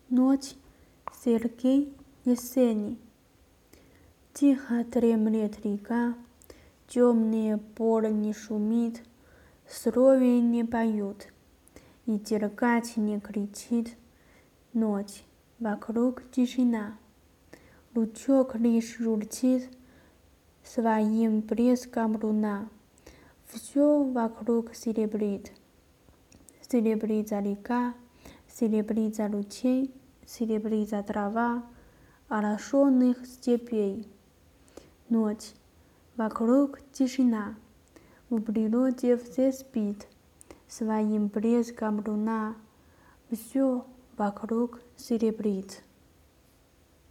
Ночь. Сергей Есенин. Тихо дремлет река, темные полы не шумит, соловьи не поют, и дергать не кричит. Ночь. Вокруг тишина. Лучок лишь журчит своим блеском луна. Все вокруг серебрит. Серебрится река, серебрится ручей, серебрится трава орошенных степей. Ночь. Вокруг тишина. В природе все спит. Своим блеском луна все вокруг серебрит.